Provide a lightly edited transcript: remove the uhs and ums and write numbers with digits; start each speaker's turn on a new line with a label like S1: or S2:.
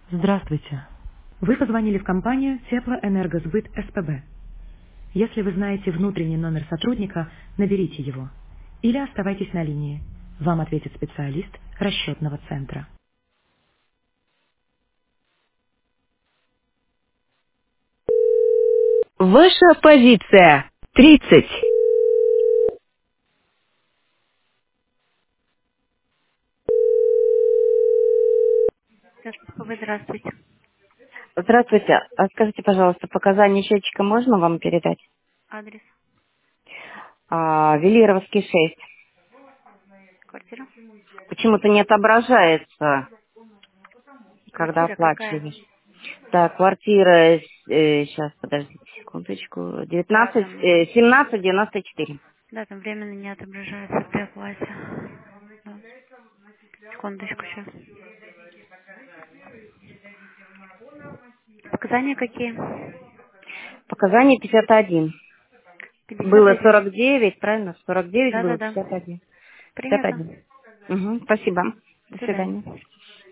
S1: Здравствуйте. Вы позвонили в компанию Теплоэнергосбыт СПБ. Если вы знаете внутренний номер сотрудника, наберите его. Или оставайтесь на линии. Вам ответит специалист расчетного центра.
S2: Ваша позиция. 30.
S3: Здравствуйте.
S2: Здравствуйте. А скажите, пожалуйста, показания счетчика можно вам передать?
S3: Адрес,
S2: Велировский 6.
S3: квартира.
S2: Почему-то не отображается, когда
S3: Квартира какая?
S2: оплачиваешь. Так, квартира, сейчас, подождите секундочку,
S3: Да,
S2: 19,
S3: там,
S2: 1794.
S3: да, там временно не отображается при оплате. Да. Секундочку сейчас. Показания какие?
S2: Показания 51. Было
S3: 51.
S2: 49, правильно? 49 было
S3: Да-да-да.
S2: 51.
S3: Принято.
S2: 51. Угу, спасибо. До
S3: До
S2: свидания.
S3: свидания.